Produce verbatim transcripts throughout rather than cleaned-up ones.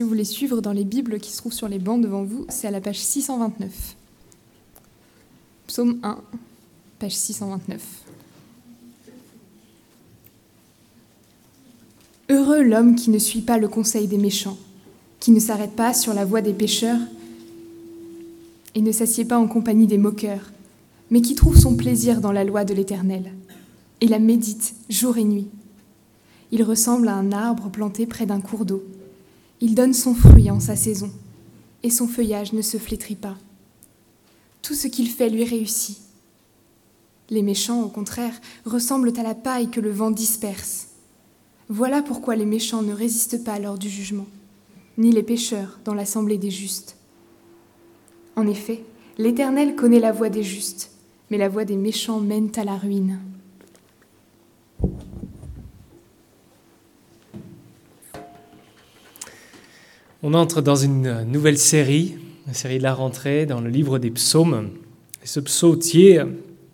Si vous voulez suivre dans les Bibles qui se trouvent sur les bancs devant vous, c'est à la page six cent vingt-neuf. Psaume un, page six cent vingt-neuf. Heureux l'homme qui ne suit pas le conseil des méchants, qui ne s'arrête pas sur la voie des pécheurs et ne s'assied pas en compagnie des moqueurs, mais qui trouve son plaisir dans la loi de l'Éternel et la médite jour et nuit. Il ressemble à un arbre planté près d'un cours d'eau. Il donne son fruit en sa saison, et son feuillage ne se flétrit pas. Tout ce qu'il fait lui réussit. Les méchants, au contraire, ressemblent à la paille que le vent disperse. Voilà pourquoi les méchants ne résistent pas lors du jugement, ni les pécheurs dans l'assemblée des justes. En effet, l'Éternel connaît la voie des justes, mais la voie des méchants mène à la ruine. On entre dans une nouvelle série, la série de la rentrée, dans le livre des psaumes. Et ce psautier,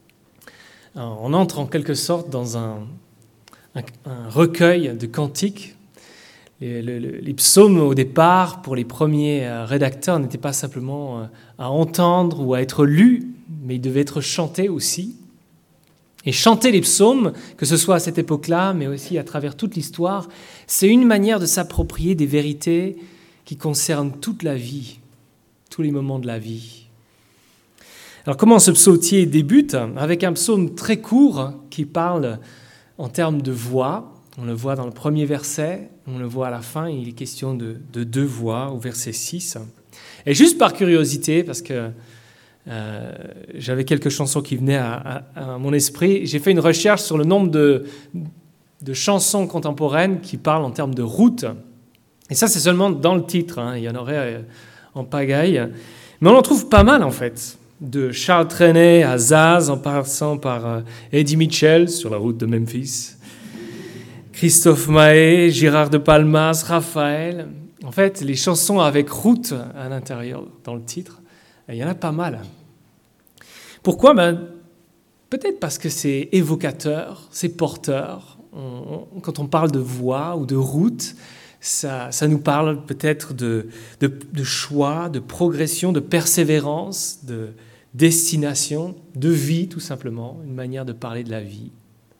on entre en quelque sorte dans un, un, un recueil de cantiques. Les, les, les psaumes, au départ, pour les premiers rédacteurs, n'étaient pas simplement à entendre ou à être lus, mais ils devaient être chantés aussi. Et chanter les psaumes, que ce soit à cette époque-là, mais aussi à travers toute l'histoire, c'est une manière de s'approprier des vérités qui concerne toute la vie, tous les moments de la vie. Alors comment ce psautier débute? Avec un psaume très court qui parle en termes de voix. On le voit dans le premier verset, on le voit à la fin, il est question de, de deux voix au verset six. Et juste par curiosité, parce que euh, j'avais quelques chansons qui venaient à, à, à mon esprit, j'ai fait une recherche sur le nombre de, de chansons contemporaines qui parlent en termes de route. Et ça, c'est seulement dans le titre, hein. Il y en aurait en pagaille. Mais on en trouve pas mal, en fait. De Charles Trenet à Zaz, en passant par Eddie Mitchell, sur la route de Memphis, Christophe Maé, Gérard de Palmas, Raphaël. En fait, les chansons avec route à l'intérieur, dans le titre, il y en a pas mal. Pourquoi? Ben, peut-être parce que c'est évocateur, c'est porteur. On, on, quand on parle de voix ou de route, Ça, ça nous parle peut-être de, de, de choix, de progression, de persévérance, de destination, de vie tout simplement, une manière de parler de la vie.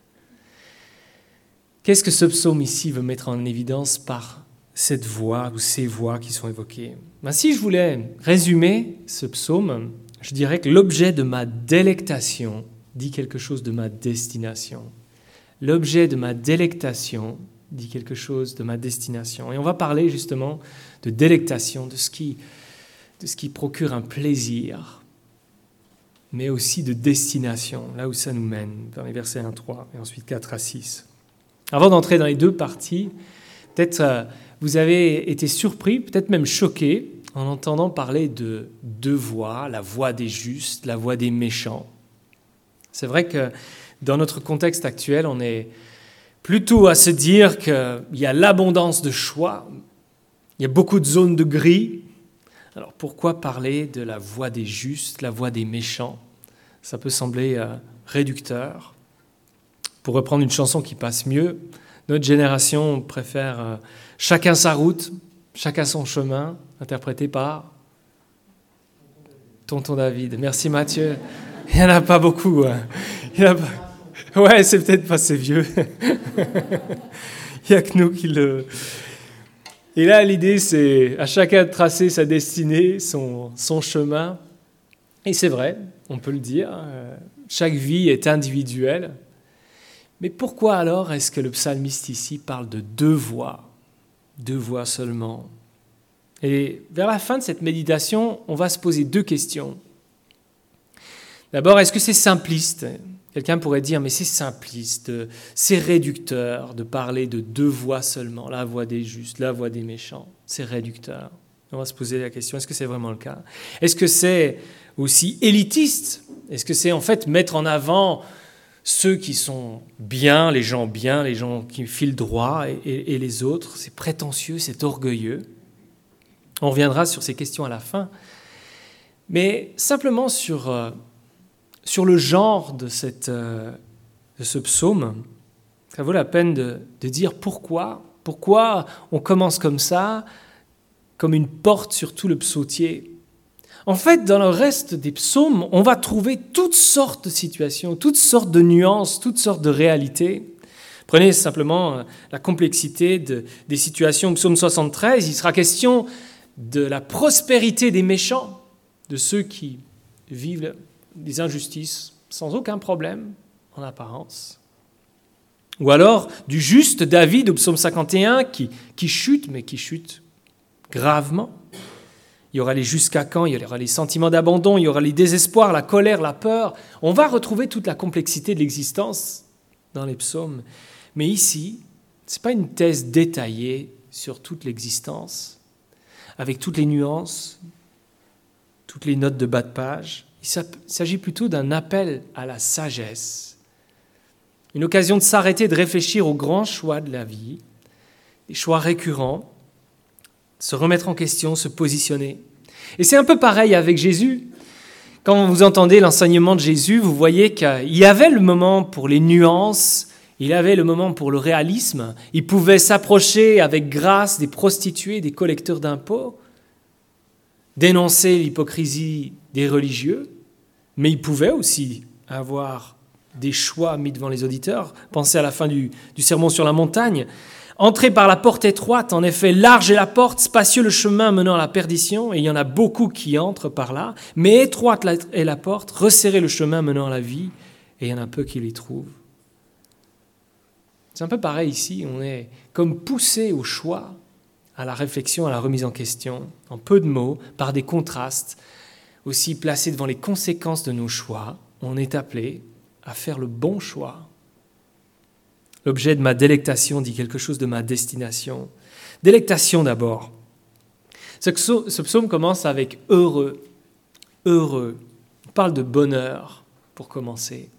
Qu'est-ce que ce psaume ici veut mettre en évidence par cette voix ou ces voix qui sont évoquées? Ben, si je voulais résumer ce psaume, je dirais que l'objet de ma délectation dit quelque chose de ma destination. L'objet de ma délectation dit quelque chose de ma destination. Et on va parler justement de délectation, de ce qui, de ce qui procure un plaisir, mais aussi de destination, là où ça nous mène, dans les versets un à trois et ensuite quatre à six. Avant d'entrer dans les deux parties, peut-être euh, vous avez été surpris, peut-être même choqué, en entendant parler de deux voix, la voix des justes, la voix des méchants. C'est vrai que dans notre contexte actuel, on est plutôt à se dire qu'il y a l'abondance de choix, il y a beaucoup de zones de gris. Alors pourquoi parler de la voix des justes, la voix des méchants? Ça peut sembler euh, réducteur. Pour reprendre une chanson qui passe mieux, notre génération préfère euh, « Chacun sa route, chacun son chemin », interprété par Tonton David. Merci Mathieu. Il n'y en a pas beaucoup. Hein. Il y en a pas... Ouais, c'est peut-être pas assez vieux. Il n'y a que nous qui le... Et là, l'idée, c'est à chacun de tracer sa destinée, son, son chemin. Et c'est vrai, on peut le dire, chaque vie est individuelle. Mais pourquoi alors est-ce que le psalmiste ici parle de deux voix, deux voix seulement? Et vers la fin de cette méditation, on va se poser deux questions. D'abord, est-ce que c'est simpliste ? Quelqu'un pourrait dire, mais c'est simpliste, c'est réducteur de parler de deux voix seulement, la voix des justes, la voix des méchants. C'est réducteur. On va se poser la question, est-ce que c'est vraiment le cas? Est-ce que c'est aussi élitiste? Est-ce que c'est en fait mettre en avant ceux qui sont bien, les gens bien, les gens qui filent droit, et, et, et les autres? C'est prétentieux, c'est orgueilleux. On reviendra sur ces questions à la fin. Mais simplement sur... Euh, Sur le genre de, cette, de ce psaume, ça vaut la peine de, de dire pourquoi. Pourquoi on commence comme ça? comme une porte sur tout le psautier. En fait, dans le reste des psaumes, on va trouver toutes sortes de situations, toutes sortes de nuances, toutes sortes de réalités. Prenez simplement la complexité de, des situations. Psaume soixante-treize, il sera question de la prospérité des méchants, de ceux qui vivent des injustices sans aucun problème en apparence. Ou alors du juste David au psaume cinquante et un qui, qui chute, mais qui chute gravement. Il y aura les jusqu'à quand, il y aura les sentiments d'abandon, il y aura les désespoirs, la colère, la peur. On va retrouver toute la complexité de l'existence dans les psaumes. Mais ici, ce n'est pas une thèse détaillée sur toute l'existence, avec toutes les nuances, toutes les notes de bas de page. Il s'agit plutôt d'un appel à la sagesse, une occasion de s'arrêter, de réfléchir aux grands choix de la vie, des choix récurrents, se remettre en question, se positionner. Et c'est un peu pareil avec Jésus. Quand vous entendez l'enseignement de Jésus, vous voyez qu'il y avait le moment pour les nuances, il avait le moment pour le réalisme. Il pouvait s'approcher avec grâce des prostituées, des collecteurs d'impôts, dénoncer l'hypocrisie des religieux, mais il pouvait aussi avoir des choix mis devant les auditeurs. Pensez à la fin du, du sermon sur la montagne. Entrez par la porte étroite, en effet, large est la porte, spacieux le chemin menant à la perdition, et il y en a beaucoup qui entrent par là, mais étroite est la porte, resserrez le chemin menant à la vie, et il y en a peu qui l'y trouvent. C'est un peu pareil ici, on est comme poussé au choix, à la réflexion, à la remise en question, en peu de mots, par des contrastes, aussi placés devant les conséquences de nos choix, on est appelé à faire le bon choix. L'objet de ma délectation dit quelque chose de ma destination. Délectation d'abord. Ce psaume commence avec « heureux ». Heureux. On parle de bonheur pour commencer.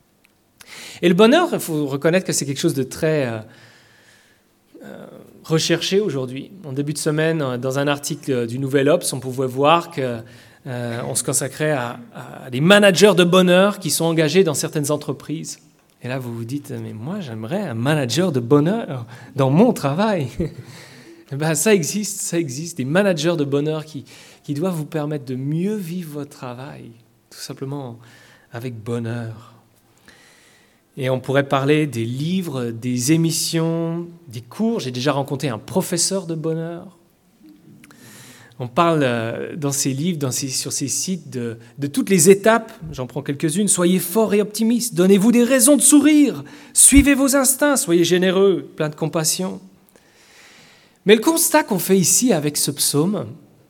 Et le bonheur, il faut reconnaître que c'est quelque chose de très euh, euh, recherché aujourd'hui. En début de semaine, dans un article du Nouvel Obs, on pouvait voir qu'on euh, se consacrait à, à des managers de bonheur qui sont engagés dans certaines entreprises. Et là, vous vous dites, mais moi, j'aimerais un manager de bonheur dans mon travail. Ben, ça existe, ça existe. Des managers de bonheur qui, qui doivent vous permettre de mieux vivre votre travail, tout simplement avec bonheur. Et on pourrait parler des livres, des émissions, des cours. J'ai déjà rencontré un professeur de bonheur. On parle dans ces livres, dans ces, sur ces sites, de, de toutes les étapes. J'en prends quelques-unes. Soyez forts et optimistes. Donnez-vous des raisons de sourire. Suivez vos instincts. Soyez généreux, plein de compassion. Mais le constat qu'on fait ici avec ce psaume,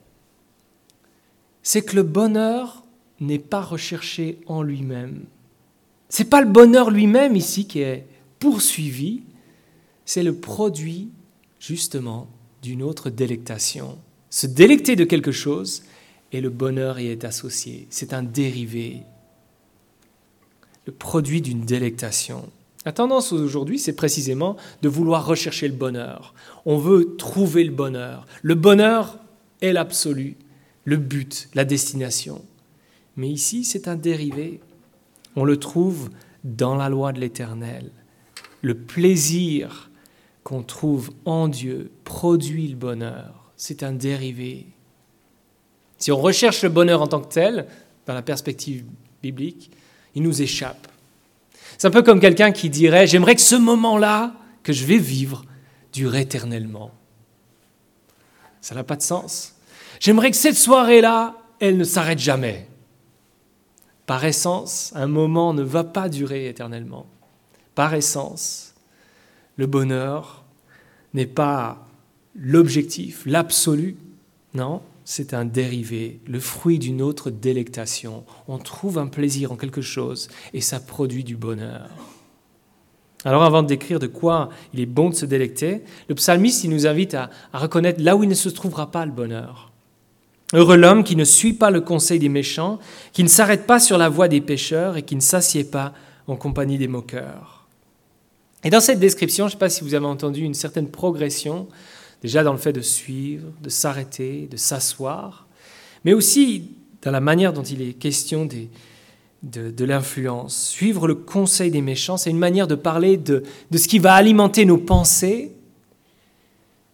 c'est que le bonheur n'est pas recherché en lui-même. Ce n'est pas le bonheur lui-même ici qui est poursuivi. C'est le produit, justement, d'une autre délectation. Se délecter de quelque chose et le bonheur y est associé. C'est un dérivé, le produit d'une délectation. La tendance aujourd'hui, c'est précisément de vouloir rechercher le bonheur. On veut trouver le bonheur. Le bonheur est l'absolu, le but, la destination. Mais ici, c'est un dérivé. On le trouve dans la loi de l'Éternel. Le plaisir qu'on trouve en Dieu produit le bonheur. C'est un dérivé. Si on recherche le bonheur en tant que tel, dans la perspective biblique, il nous échappe. C'est un peu comme quelqu'un qui dirait « J'aimerais que ce moment-là que je vais vivre dure éternellement. » Ça n'a pas de sens. J'aimerais que cette soirée-là, elle ne s'arrête jamais. Par essence, un moment ne va pas durer éternellement. Par essence, le bonheur n'est pas l'objectif, l'absolu. Non, c'est un dérivé, le fruit d'une autre délectation. On trouve un plaisir en quelque chose et ça produit du bonheur. Alors avant de décrire de quoi il est bon de se délecter, le psalmiste il nous invite à, à reconnaître là où il ne se trouvera pas le bonheur. Heureux l'homme qui ne suit pas le conseil des méchants, qui ne s'arrête pas sur la voie des pécheurs et qui ne s'assied pas en compagnie des moqueurs. Et dans cette description, je ne sais pas si vous avez entendu une certaine progression, déjà dans le fait de suivre, de s'arrêter, de s'asseoir, mais aussi dans la manière dont il est question des, de, de l'influence. Suivre le conseil des méchants, c'est une manière de parler de, de ce qui va alimenter nos pensées.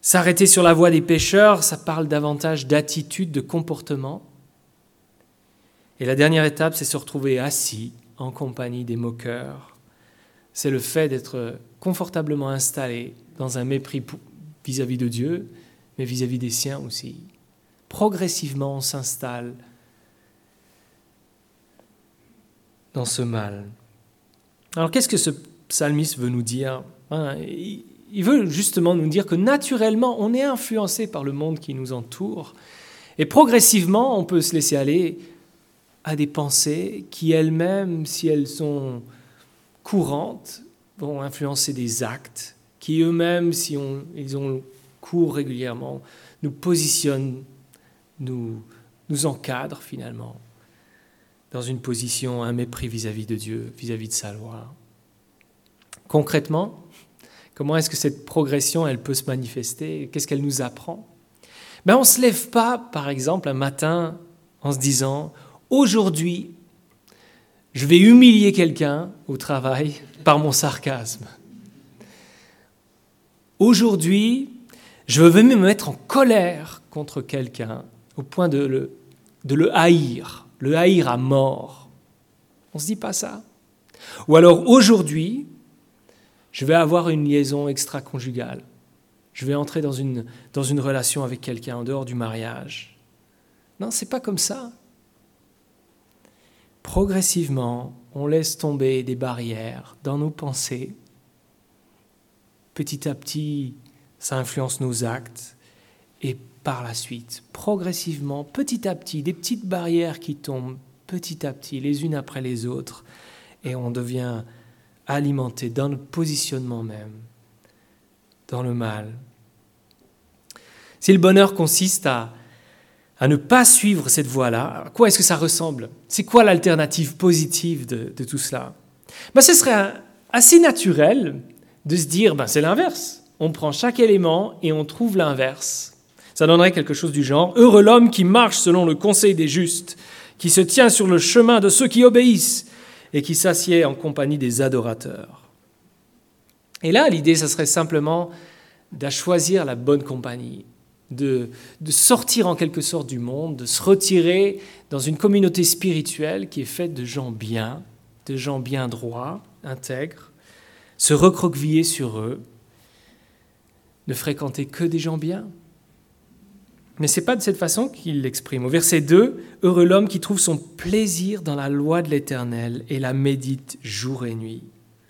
S'arrêter sur la voie des pécheurs, ça parle davantage d'attitude, de comportement. Et la dernière étape, c'est se retrouver assis en compagnie des moqueurs. C'est le fait d'être confortablement installé dans un mépris vis-à-vis de Dieu, mais vis-à-vis des siens aussi. Progressivement, on s'installe dans ce mal. Alors, qu'est-ce que ce psalmiste veut nous dire ? Il veut justement nous dire que naturellement, on est influencé par le monde qui nous entoure. Et progressivement, on peut se laisser aller à des pensées qui elles-mêmes, si elles sont courantes, vont influencer des actes qui eux-mêmes, si on, ils ont cours régulièrement, nous positionnent, nous, nous encadrent finalement dans une position, un mépris vis-à-vis de Dieu, vis-à-vis de sa loi. Concrètement, comment est-ce que cette progression, elle peut se manifester ? Qu'est-ce qu'elle nous apprend ? Ben, on ne se lève pas, par exemple, un matin en se disant « Aujourd'hui, je vais humilier quelqu'un au travail par mon sarcasme. Aujourd'hui, je vais me mettre en colère contre quelqu'un au point de le, de le haïr, le haïr à mort. » On ne se dit pas ça. Ou alors aujourd'hui, je vais avoir une liaison extra-conjugale. Je vais entrer dans une, dans une relation avec quelqu'un en dehors du mariage. Non, ce n'est pas comme ça. Progressivement, on laisse tomber des barrières dans nos pensées. Petit à petit, ça influence nos actes. Et par la suite, progressivement, petit à petit, des petites barrières qui tombent petit à petit, les unes après les autres. Et on devient alimenté dans notre positionnement même, dans le mal. Si le bonheur consiste à, à ne pas suivre cette voie-là, à quoi est-ce que ça ressemble ? C'est quoi l'alternative positive de, de tout cela ? Ben, ce serait assez naturel de se dire, ben, c'est l'inverse. On prend chaque élément et on trouve l'inverse. Ça donnerait quelque chose du genre « Heureux l'homme qui marche selon le conseil des justes, qui se tient sur le chemin de ceux qui obéissent, et qui s'assied en compagnie des adorateurs. » Et là, l'idée, ça serait simplement de choisir la bonne compagnie, de, de sortir en quelque sorte du monde, de se retirer dans une communauté spirituelle qui est faite de gens bien, de gens bien droits, intègres, se recroqueviller sur eux, ne fréquenter que des gens bien. Mais ce n'est pas de cette façon qu'il l'exprime. Au verset deux, « Heureux l'homme qui trouve son plaisir dans la loi de l'Éternel et la médite jour et nuit. »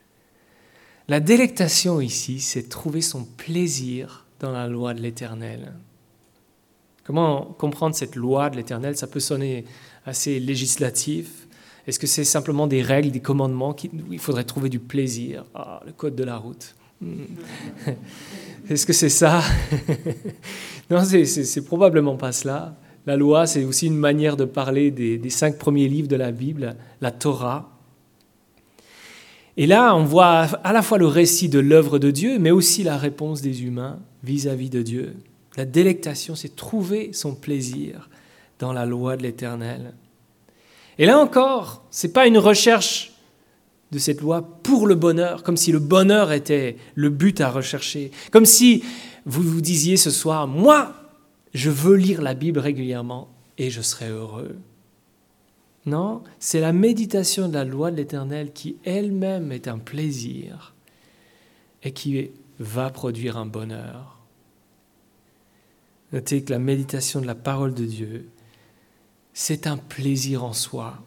La délectation ici, c'est trouver son plaisir dans la loi de l'Éternel. Comment comprendre cette loi de l'Éternel ? Ça peut sonner assez législatif. Est-ce que c'est simplement des règles, des commandements qui, où il faudrait trouver du plaisir ? Ah, le code de la route. Est-ce que c'est ça ? Non, c'est, c'est, c'est probablement pas cela. La loi, c'est aussi une manière de parler des, des cinq premiers livres de la Bible, la Torah. Et là, on voit à la fois le récit de l'œuvre de Dieu, mais aussi la réponse des humains vis-à-vis de Dieu. La délectation, c'est trouver son plaisir dans la loi de l'Éternel. Et là encore, ce n'est pas une recherche de cette loi pour le bonheur, comme si le bonheur était le but à rechercher. Comme si vous vous disiez ce soir, moi, je veux lire la Bible régulièrement et je serai heureux. Non, c'est la méditation de la loi de l'Éternel qui elle-même est un plaisir et qui va produire un bonheur. Notez que la méditation de la parole de Dieu, c'est un plaisir en soi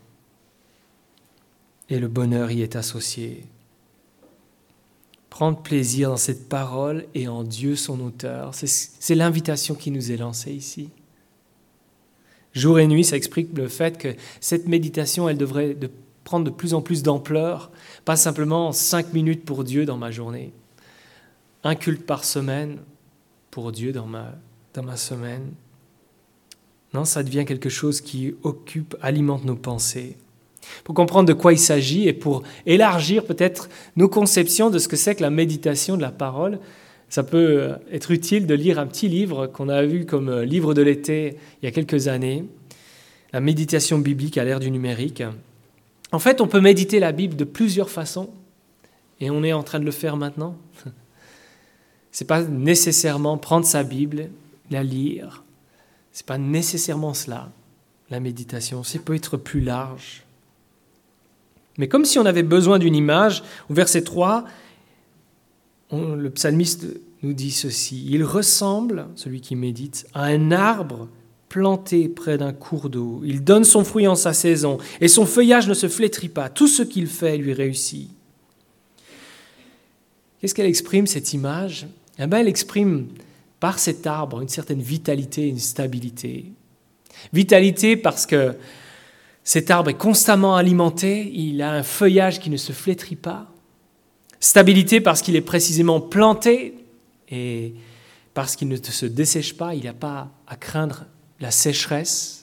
et le bonheur y est associé. Prendre plaisir dans cette parole et en Dieu son auteur, c'est, c'est l'invitation qui nous est lancée ici. Jour et nuit, ça explique le fait que cette méditation, elle devrait de prendre de plus en plus d'ampleur, pas simplement cinq minutes pour Dieu dans ma journée, un culte par semaine pour Dieu dans ma, dans ma semaine. Non, ça devient quelque chose qui occupe, alimente nos pensées. Pour comprendre de quoi il s'agit et pour élargir peut-être nos conceptions de ce que c'est que la méditation de la parole, ça peut être utile de lire un petit livre qu'on a vu comme livre de l'été il y a quelques années, La méditation biblique à l'ère du numérique. En fait, on peut méditer la Bible de plusieurs façons et on est en train de le faire maintenant. Ce n'est pas nécessairement prendre sa Bible, la lire. Ce n'est pas nécessairement cela, la méditation. Ça peut être plus large. Mais comme si on avait besoin d'une image, au verset trois, on, le psalmiste nous dit ceci. Il ressemble, celui qui médite, à un arbre planté près d'un cours d'eau. Il donne son fruit en sa saison et son feuillage ne se flétrit pas. Tout ce qu'il fait lui réussit. Qu'est-ce qu'elle exprime, cette image ? Eh bien, elle exprime par cet arbre une certaine vitalité, une stabilité. Vitalité parce que cet arbre est constamment alimenté, il a un feuillage qui ne se flétrit pas. Stabilité parce qu'il est précisément planté et parce qu'il ne se dessèche pas, il n'a pas à craindre la sécheresse.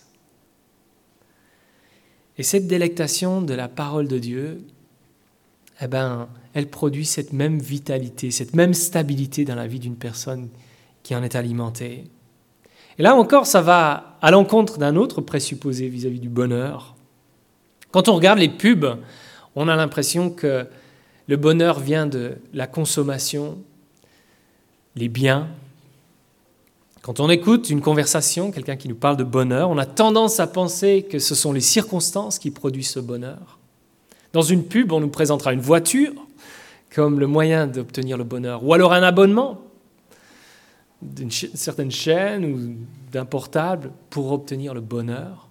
Et cette délectation de la parole de Dieu, eh ben, elle produit cette même vitalité, cette même stabilité dans la vie d'une personne qui en est alimentée. Et là encore, ça va à l'encontre d'un autre présupposé vis-à-vis du bonheur. Quand on regarde les pubs, on a l'impression que le bonheur vient de la consommation, les biens. Quand on écoute une conversation, quelqu'un qui nous parle de bonheur, on a tendance à penser que ce sont les circonstances qui produisent ce bonheur. Dans une pub, on nous présentera une voiture comme le moyen d'obtenir le bonheur, ou alors un abonnement d'une certaine chaîne ou d'un portable pour obtenir le bonheur.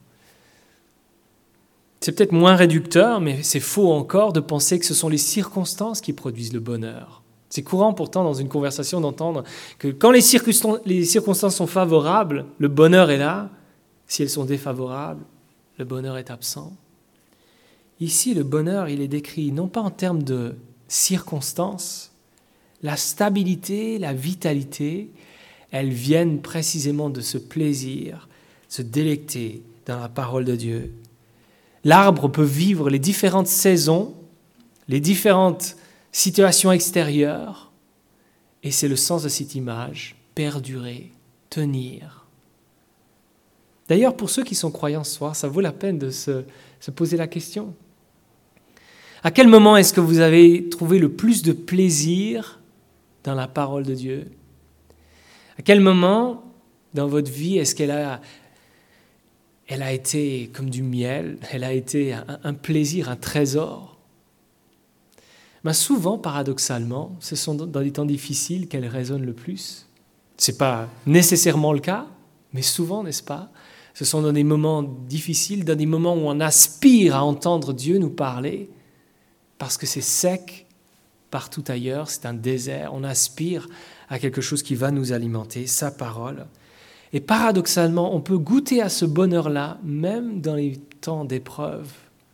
C'est peut-être moins réducteur, mais c'est faux encore de penser que ce sont les circonstances qui produisent le bonheur. C'est courant pourtant dans une conversation d'entendre que quand les circonstances, les circonstances sont favorables, le bonheur est là. Si elles sont défavorables, le bonheur est absent. Ici, le bonheur, il est décrit non pas en termes de circonstances. La stabilité, la vitalité, elles viennent précisément de ce plaisir, se délecter dans la parole de Dieu. L'arbre peut vivre les différentes saisons, les différentes situations extérieures, et c'est le sens de cette image, perdurer, tenir. D'ailleurs, pour ceux qui sont croyants ce soir, ça vaut la peine de se, se poser la question. À quel moment est-ce que vous avez trouvé le plus de plaisir dans la parole de Dieu ? À quel moment dans votre vie est-ce qu'elle a, elle a été comme du miel, elle a été un, un plaisir, un trésor ? Ben souvent, paradoxalement, ce sont dans des temps difficiles qu'elle résonne le plus. Ce n'est pas nécessairement le cas, mais souvent, n'est-ce pas ? Ce sont dans des moments difficiles, dans des moments où on aspire à entendre Dieu nous parler, parce que c'est sec partout ailleurs, c'est un désert. On aspire à quelque chose qui va nous alimenter, sa parole. Et paradoxalement, on peut goûter à ce bonheur-là, même dans les temps d'épreuve.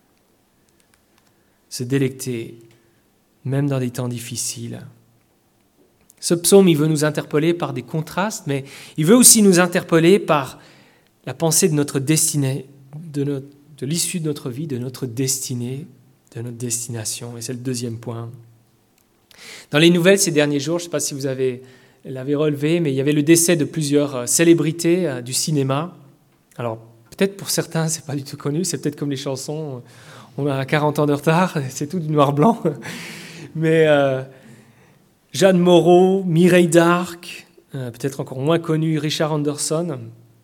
Se délecter, même dans des temps difficiles. Ce psaume, il veut nous interpeller par des contrastes, mais il veut aussi nous interpeller par la pensée de notre destinée, de, notre, de l'issue de notre vie, de notre destinée, de notre destination. Et c'est le deuxième point. Dans les nouvelles ces derniers jours, je ne sais pas si vous avez, l'avez relevé, mais il y avait le décès de plusieurs célébrités du cinéma. Alors, peut-être pour certains, ce n'est pas du tout connu, c'est peut-être comme les chansons, on a quarante ans de retard, c'est tout du noir-blanc. Mais euh, Jeanne Moreau, Mireille d'Arc, euh, peut-être encore moins connu, Richard Anderson.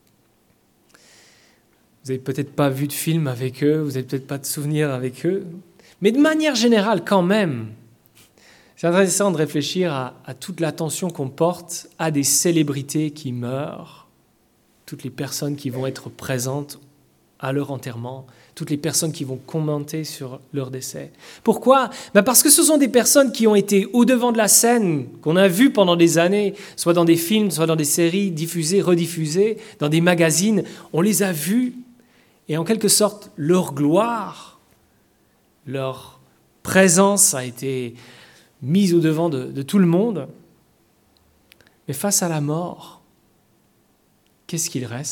Vous n'avez peut-être pas vu de film avec eux, vous n'avez peut-être pas de souvenirs avec eux. Mais de manière générale, quand même, c'est intéressant de réfléchir à, à toute l'attention qu'on porte à des célébrités qui meurent, toutes les personnes qui vont être présentes à leur enterrement, toutes les personnes qui vont commenter sur leur décès. Pourquoi ? Ben parce que ce sont des personnes qui ont été au-devant de la scène, qu'on a vues pendant des années, soit dans des films, soit dans des séries diffusées, rediffusées, dans des magazines. On les a vues et en quelque sorte, leur gloire, leur présence a été mise au-devant de, de tout le monde. Mais face à la mort, qu'est-ce qu'il reste ?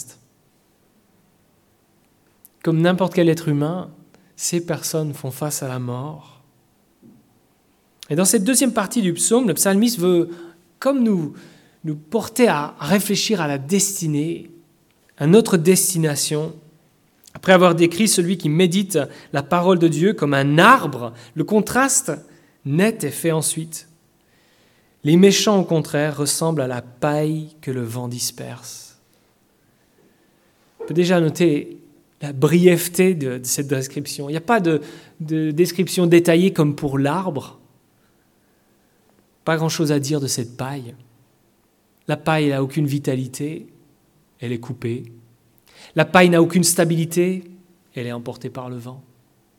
Comme n'importe quel être humain, ces personnes font face à la mort. Et dans cette deuxième partie du psaume, le psalmiste veut, comme nous, nous porter à réfléchir à la destinée, à notre destination. Après avoir décrit celui qui médite la parole de Dieu comme un arbre, le contraste net est fait ensuite. Les méchants, au contraire, ressemblent à la paille que le vent disperse. On peut déjà noter la brièveté de, de cette description. Il n'y a pas de, de description détaillée comme pour l'arbre. Pas grand-chose à dire de cette paille. La paille n'a aucune vitalité, elle est coupée. La paille n'a aucune stabilité, elle est emportée par le vent.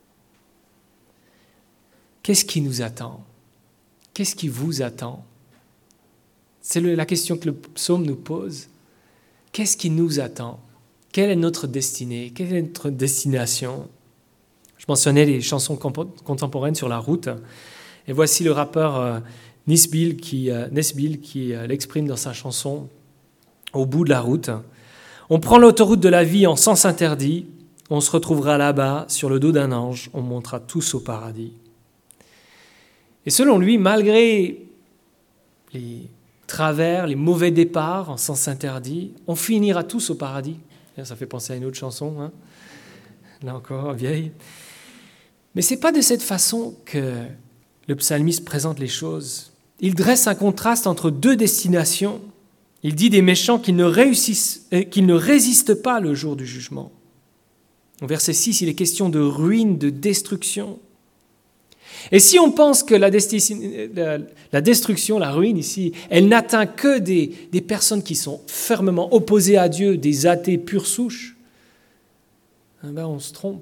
Qu'est-ce qui nous attend? Qu'est-ce qui vous attend? C'est le, la question que le psaume nous pose. Qu'est-ce qui nous attend? Quelle est notre destinée? Quelle est notre destination? Je mentionnais les chansons contemporaines sur la route. Et voici le rappeur euh, Nesbill qui, euh, Nesbill qui euh, l'exprime dans sa chanson « Au bout de la route ». On prend l'autoroute de la vie en sens interdit. On se retrouvera là-bas, sur le dos d'un ange. On montera tous au paradis. Et selon lui, malgré les travers, les mauvais départs en sens interdit, on finira tous au paradis. Ça fait penser à une autre chanson, hein, là encore, vieille. Mais ce n'est pas de cette façon que le psalmiste présente les choses. Il dresse un contraste entre deux destinations. Il dit des méchants qu'ils ne, réussissent, euh, qu'ils ne résistent pas le jour du jugement. Au verset six, il est question de ruine, de destruction. Et si on pense que la, desti- la, la destruction, la ruine ici, elle n'atteint que des, des personnes qui sont fermement opposées à Dieu, des athées pure souche, eh ben on se trompe.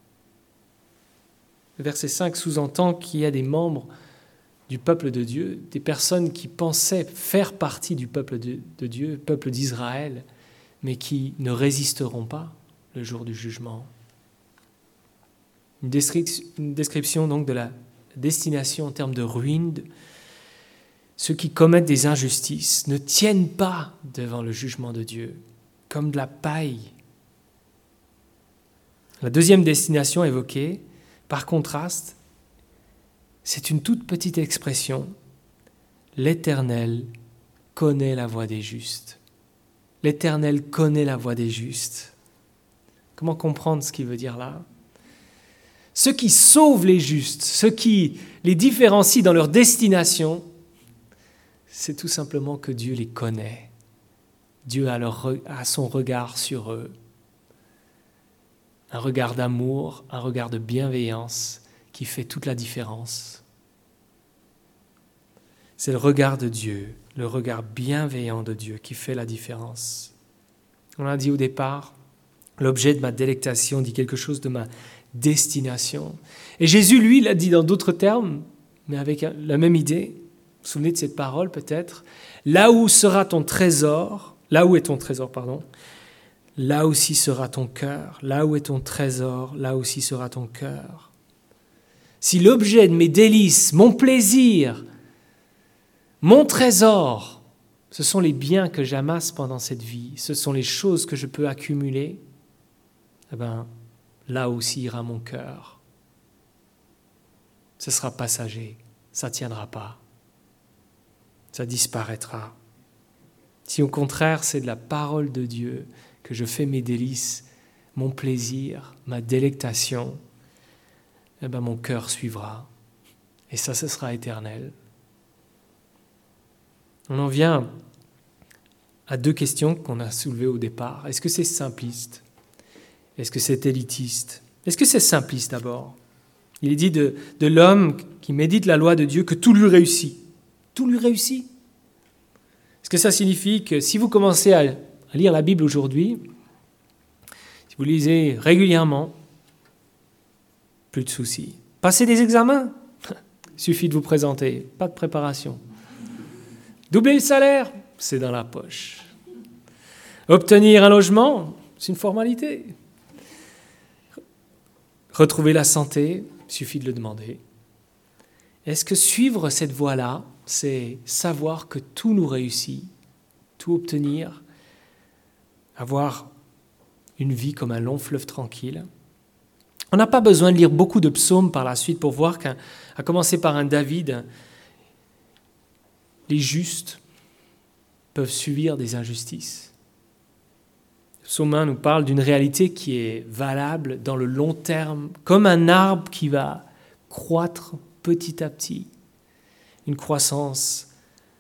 Le verset cinq sous-entend qu'il y a des membres du peuple de Dieu, des personnes qui pensaient faire partie du peuple de, de Dieu, peuple d'Israël, mais qui ne résisteront pas le jour du jugement. Une description, une description donc de la destination en termes de ruine. Ceux qui commettent des injustices ne tiennent pas devant le jugement de Dieu, comme de la paille. La deuxième destination évoquée, par contraste, c'est une toute petite expression. L'Éternel connaît la voie des justes. L'Éternel connaît la voie des justes. Comment comprendre ce qu'il veut dire là ? Ceux qui sauvent les justes, ceux qui les différencient dans leur destination, c'est tout simplement que Dieu les connaît. Dieu a, leur, a son regard sur eux. Un regard d'amour, un regard de bienveillance qui fait toute la différence. C'est le regard de Dieu, le regard bienveillant de Dieu qui fait la différence. On l'a dit au départ, l'objet de ma délectation dit quelque chose de ma destination. Et Jésus, lui, l'a dit dans d'autres termes, mais avec la même idée. Vous vous souvenez de cette parole peut-être ? Là où sera ton trésor, là où est ton trésor, pardon, là aussi sera ton cœur. Là où est ton trésor, là aussi sera ton cœur. Si l'objet de mes délices, mon plaisir, mon trésor, ce sont les biens que j'amasse pendant cette vie, ce sont les choses que je peux accumuler, eh bien, là aussi ira mon cœur. Ce sera passager, ça ne tiendra pas, ça disparaîtra. Si au contraire c'est de la parole de Dieu que je fais mes délices, mon plaisir, ma délectation, eh bien mon cœur suivra. Et ça, ce sera éternel. On en vient à deux questions qu'on a soulevées au départ. Est-ce que c'est simpliste ? Est-ce que c'est élitiste ? Est-ce que c'est simpliste d'abord ? Il est dit de, de l'homme qui médite la loi de Dieu que tout lui réussit. Tout lui réussit. Est-ce que ça signifie que si vous commencez à lire la Bible aujourd'hui, si vous lisez régulièrement, plus de soucis. Passer des examens, il suffit de vous présenter, pas de préparation. Doubler le salaire, c'est dans la poche. Obtenir un logement, c'est une formalité. Retrouver la santé, il suffit de le demander. Est-ce que suivre cette voie-là, c'est savoir que tout nous réussit, tout obtenir, avoir une vie comme un long fleuve tranquille ? On n'a pas besoin de lire beaucoup de psaumes par la suite pour voir qu'à commencer par un David, les justes peuvent subir des injustices. Le psaume un nous parle d'une réalité qui est valable dans le long terme, comme un arbre qui va croître petit à petit, une croissance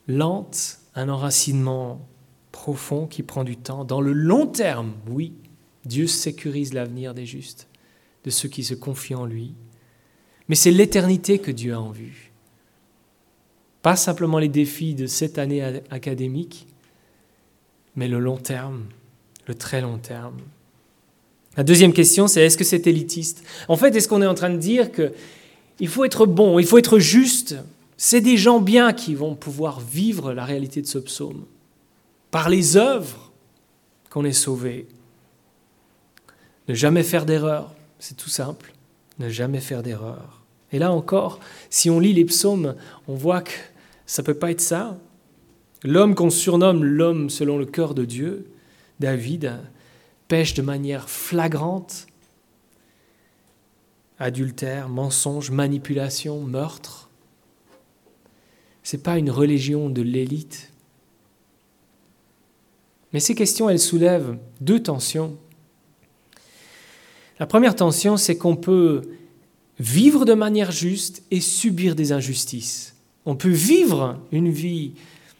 lente, un enracinement profond qui prend du temps. Dans le long terme, oui, Dieu sécurise l'avenir des justes, de ceux qui se confient en lui. Mais c'est l'éternité que Dieu a en vue. Pas simplement les défis de cette année académique, mais le long terme, le très long terme. La deuxième question, c'est est-ce que c'est élitiste ? En fait, est-ce qu'on est en train de dire qu'il faut être bon, il faut être juste ? C'est des gens bien qui vont pouvoir vivre la réalité de ce psaume. Par les œuvres qu'on est sauvé. Ne jamais faire d'erreur, c'est tout simple. Ne jamais faire d'erreur. Et là encore, si on lit les psaumes, on voit que ça ne peut pas être ça. L'homme qu'on surnomme l'homme selon le cœur de Dieu, David, pêche de manière flagrante. Adultère, mensonge, manipulation, meurtre. Ce n'est pas une religion de l'élite. Mais ces questions, elles soulèvent deux tensions. La première tension, c'est qu'on peut vivre de manière juste et subir des injustices. On peut vivre une vie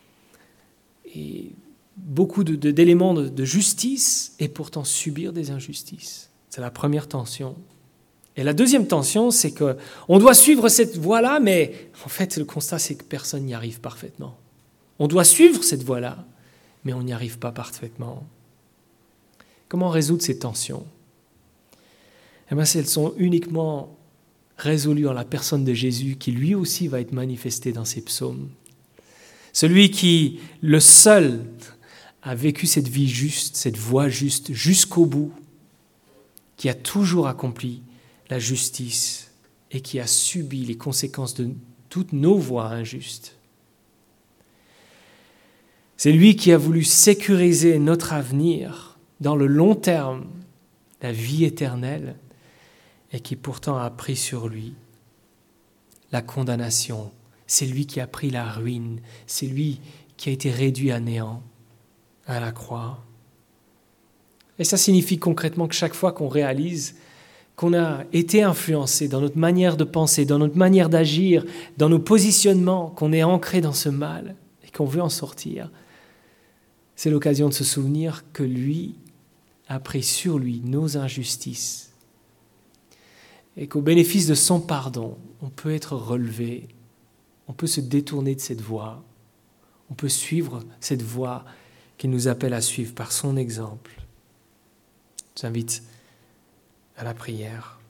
et beaucoup de, de, d'éléments de, de justice et pourtant subir des injustices. C'est la première tension. Et la deuxième tension, c'est qu'on doit suivre cette voie-là, mais en fait, le constat, c'est que personne n'y arrive parfaitement. On doit suivre cette voie-là, mais on n'y arrive pas parfaitement. Comment résoudre ces tensions ? Eh bien, elles sont uniquement résolues en la personne de Jésus, qui lui aussi va être manifesté dans ces psaumes. Celui qui, le seul, a vécu cette vie juste, cette voie juste, jusqu'au bout, qui a toujours accompli la justice et qui a subi les conséquences de toutes nos voies injustes. C'est lui qui a voulu sécuriser notre avenir dans le long terme, la vie éternelle, et qui pourtant a pris sur lui la condamnation. C'est lui qui a pris la ruine, c'est lui qui a été réduit à néant à la croix. Et ça signifie concrètement que chaque fois qu'on réalise qu'on a été influencé dans notre manière de penser, dans notre manière d'agir, dans nos positionnements, qu'on est ancré dans ce mal et qu'on veut en sortir, c'est l'occasion de se souvenir que lui a pris sur lui nos injustices et qu'au bénéfice de son pardon, on peut être relevé, on peut se détourner de cette voie, on peut suivre cette voie qu'il nous appelle à suivre par son exemple. Je t'invite à la prière.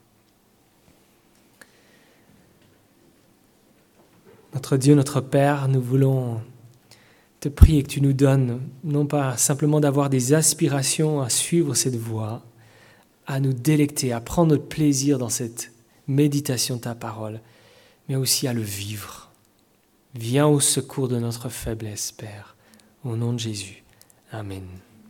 Notre Dieu, notre Père, nous voulons te prier que tu nous donnes, non pas simplement d'avoir des aspirations à suivre cette voie, à nous délecter, à prendre notre plaisir dans cette méditation de ta parole, mais aussi à le vivre. Viens au secours de notre faiblesse, Père, au nom de Jésus. Amen.